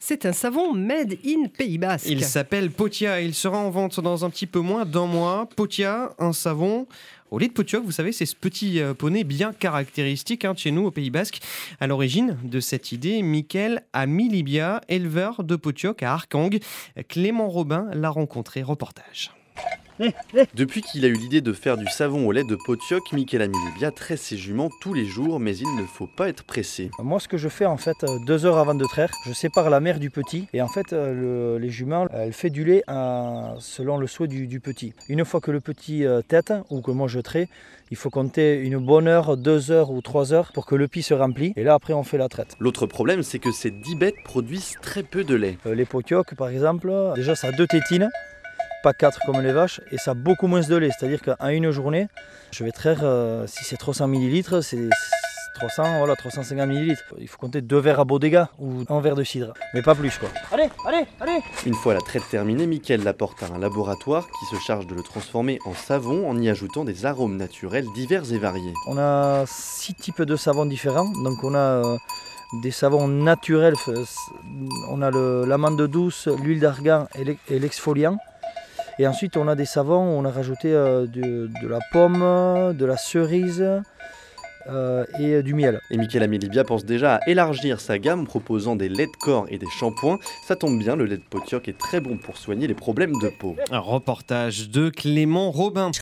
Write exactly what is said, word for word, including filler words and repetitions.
c'est un savon made in Pays Basque. Il s'appelle Potia et il sera en vente dans un petit peu moins d'un mois. Potia, un savon au lait de potioc, vous savez, c'est ce petit euh, poney bien caractéristique hein, de chez nous au Pays Basque. À l'origine de cette idée, Michael Amilibia, éleveur de potioc à Arcang. Clément Robin l'a rencontré, reportage. Depuis qu'il a eu l'idée de faire du savon au lait de potioc, Michael Amilibia traite ses juments tous les jours, mais il ne faut pas être pressé. Moi, ce que je fais en fait, deux heures avant de traire, je sépare la mère du petit et en fait, le, les juments, elle fait du lait à, selon le souhait du, du petit. Une fois que le petit tète ou que moi je traite, il faut compter une bonne heure, deux heures ou trois heures pour que le pis se remplit et là après on fait la traite. L'autre problème, c'est que ces dix bêtes produisent très peu de lait. Les potiocs, par exemple, déjà ça a deux tétines. Pas quatre comme les vaches, et ça a beaucoup moins de lait. C'est-à-dire qu'en une journée, je vais traire, euh, si c'est trois cents millilitres, c'est trois cents, voilà, trois cent cinquante millilitres. Il faut compter deux verres à Bodega ou un verre de cidre, mais pas plus quoi. Allez, allez, allez. Une fois la traite terminée, Michael l'apporte à un laboratoire qui se charge de le transformer en savon en y ajoutant des arômes naturels divers et variés. On a six types de savons différents, donc on a euh, des savons naturels, on a le, l'amande douce, l'huile d'argan et l'exfoliant. Et ensuite, on a des savons où on a rajouté euh, de, de la pomme, de la cerise euh, et euh, du miel. Et Michael Amilibia pense déjà à élargir sa gamme, proposant des laits de corps et des shampoings. Ça tombe bien, le lait de potioc est très bon pour soigner les problèmes de peau. Un reportage de Clément Robin.